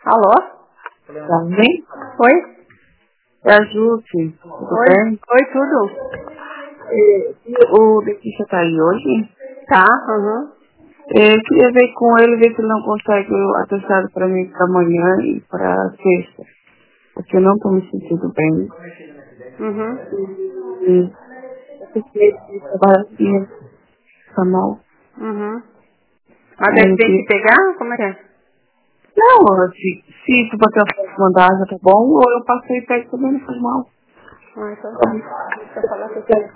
Alô? Tá bem? Oi? É a Júcia, tudo Oi? bem? Oi, tudo? O dentista tá aí hoje? Tá, aham. Eu queria ver com ele, ver se ele não consegue o atestado para mim para amanhã e para sexta. Porque eu não tô me sentindo bem. Uhum. E eu fiquei de trabalhar aqui, tá mal. Uhum. Mas Aí ele eu vem te queria... pegar? Como é que é? Não, se tu bater mandar já tá bom, ou eu passei e pego também, não faz mal. Ah, então tá. Deixa eu falar com você.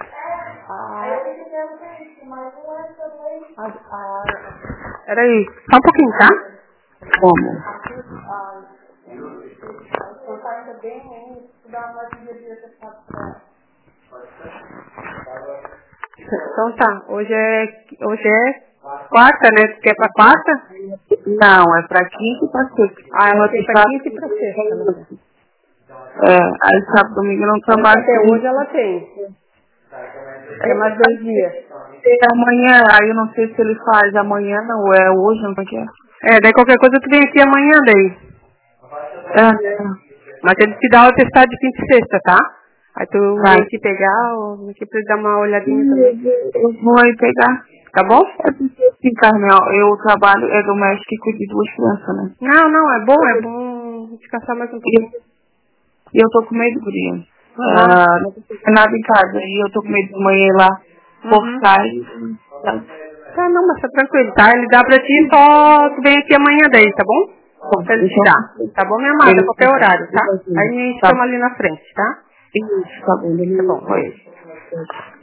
Peraí, só um pouquinho, tá? Como? Então tá, hoje é quarta, né? Tu quer pra quarta? Não, é pra quinta e pra sexta. Ah, ela No tem pra atestado... quinta e pra sexta, ela quer. Aí sábado, domingo eu não Mas trabalho. até hoje ela tem. É mais 2 dias. Amanhã, aí eu não sei se ele faz amanhã, não, ou é hoje, não sei o que é. Daí qualquer coisa tu vem aqui amanhã daí. Mas ele te dá o atestado de quinta e sexta, tá? Aí tu vem aqui pegar, ou vem aqui pra ele dar uma olhadinha também. Eu vou aí pegar. Tá bom? É porque assim, Carmel, eu trabalho, é doméstico e cuido de 2 crianças, né? Não, é bom descansar mais um pouquinho. E eu tô com medo, guria. Uhum. Não tô fazendo nada em casa, e eu tô com medo de amanhã ir lá forçar e... Tá, não, mas tá tranquilo, tá? Ele dá pra ti, só tu vem aqui amanhã daí, tá bom? Pra ele te dar. Tá bom, minha amada? A qualquer horário, tá? Aí me chama ali na frente, tá? Isso, tá bom, Tá bom, beijo. beleza.